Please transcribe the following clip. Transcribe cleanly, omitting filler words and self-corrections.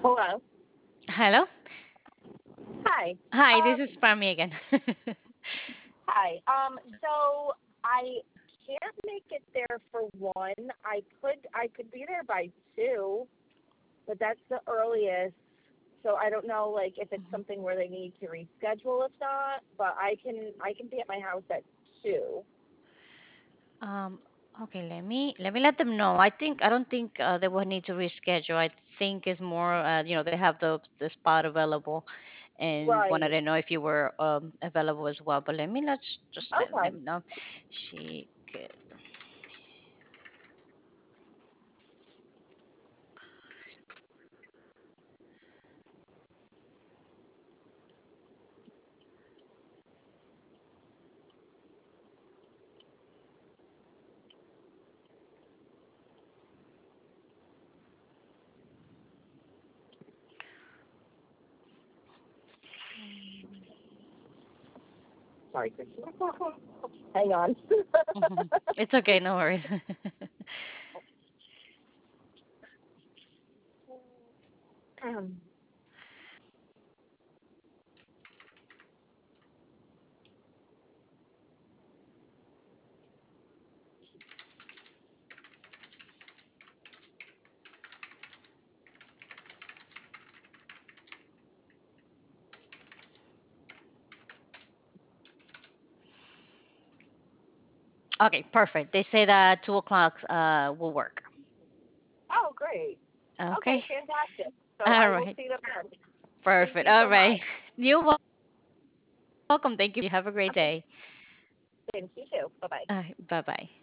Hello. Hello. Hi. Hi, this Um, is Parmy again. hi. So I can't make it there for one. I could be there by two, but that's the earliest. So I don't know, like, if it's Mhm. something where they need to reschedule. If not, but I can be at my house at two. Um, okay, let me let them know. I don't think they will need to reschedule. I think it's more, they have the spot available, and wanted Right. to know if you were available as well. But let's just let Okay. them know. She could. Sorry, Christina. Hang on. It's okay, no worries. Okay, perfect. They say that 2 o'clock will work. Oh, great. Okay, Okay. fantastic. So All I will right. see them then. Thank Perfect. you All so right. much. You're welcome. Thank you. You have a great Okay. day. Thank you too. Bye bye. Bye bye.